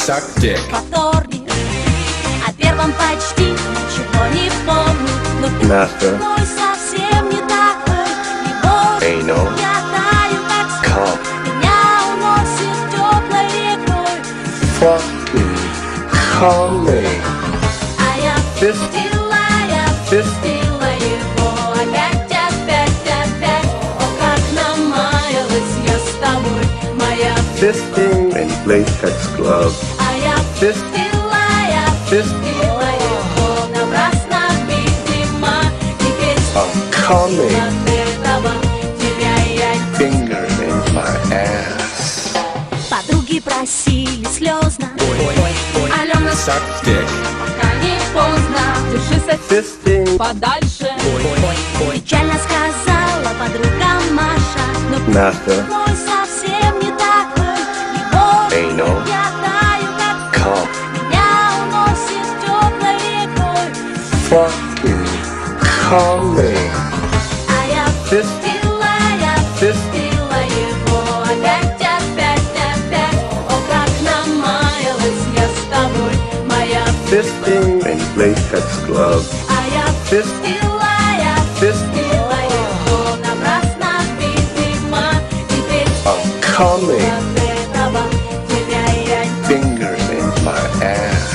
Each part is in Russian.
Suck dick. Во вторник, о первом почти ничего не помню. Но Master. мой совсем не такой. Anal. Я таю, как Come. меня уносит теплой рекой. Fucking coming. А я Fist. пустила его опять. О, как намаялась я с тобой, моя. Fisting in latex gloves. А я Fist. пустила его напрасно, видимо. Теперь I'm coming. от этого тебя я. Finger in my ass. Подруги просили слезно. Алена, Suck dick. пока не поздно, держись от Fisting. подальше. Печально сказала подруга Маша. Но Master. мой совсем не такой. Его Anal. я таю, как Come. меня уносит теплой рекой. Fucking coming. А я Fist. пустила его опять. О, как намаялась я с тобой, моя. Fisting in latex gloves. А я Fist. пустила его напрасно, видимо. Теперь I'm coming. от этого тебя я. Finger in my ass.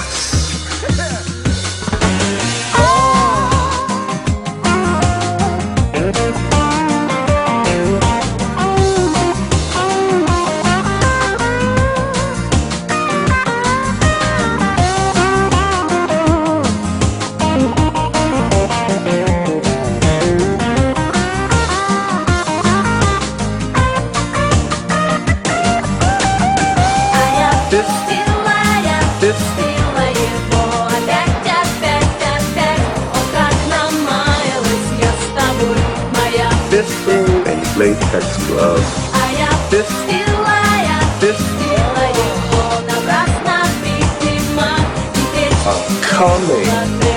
А я Fist. пустила его опять. О, как намаялась я с тобой, моя. Fisting in latex gloves. А я Fist. пустила его напрасно, видимо. Теперь I'm coming. от